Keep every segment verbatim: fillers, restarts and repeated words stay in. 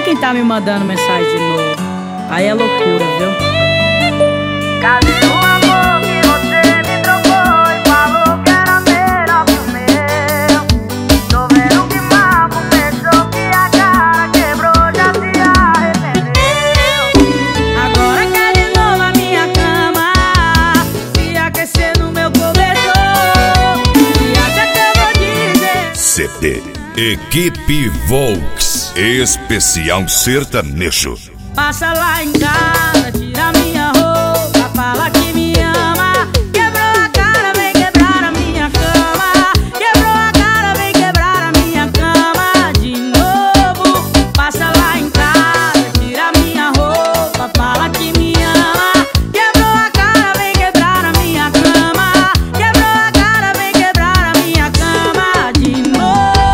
quem tá me mandando mensagem de novo. Aí é loucura, viu? Cadê o amor que você me trocou e falou que era melhor que o meu? Tô vendo que mal começou, que a cara quebrou, já se arrependeu. Agora quer de novo a minha cama, se aquecer no meu cobertor. E acha que eu vou dizer C D Equipe Volks Especial Sertanejo. passa lá em casa, tira minha roupa, fala que me ama. Quebrou a cara, vem quebrar a minha cama. Quebrou a cara, vem quebrar a minha cama de novo. Passa lá em casa, tira minha roupa, fala que me ama. Quebrou a cara, vem quebrar a minha cama. Quebrou a cara, vem quebrar a minha cama de novo.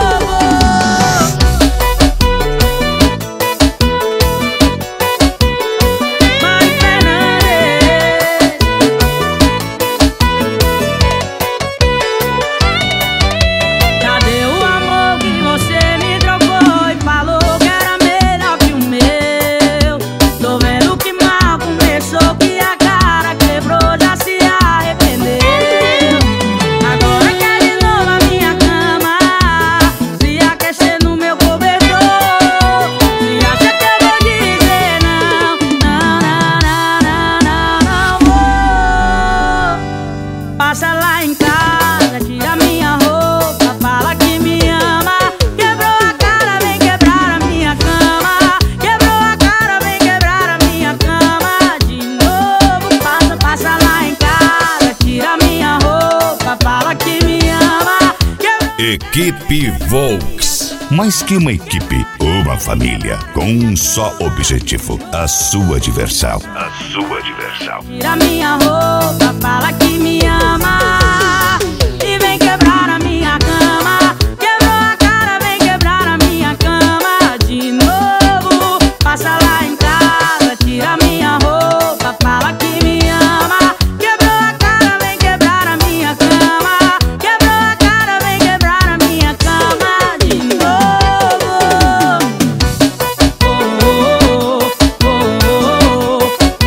Passa lá em casa, tira minha roupa, fala que me ama. Quebrou a cara, vem quebrar a minha cama. Quebrou a cara, vem quebrar a minha cama de novo. Passa, passa lá em casa, tira minha roupa, fala que me ama. Quebrou... Equipe Volks. Mais que uma equipe, uma família com um só objetivo: a sua diversão. A sua diversão. Tira minha roupa, fala que me ama e vem quebrar a minha cama. Quebrou a cara, vem quebrar a minha cama de novo. Passa lá em casa, tira minha roupa, fala que me ama. Quebrou a cara, vem quebrar a minha cama. Quebrou a cara, vem quebrar a minha cama de novo. Oh, oh, oh, oh,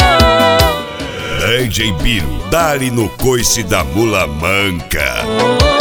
oh, oh. D J Biro, dá-lhe no coice da mula manca. Oh,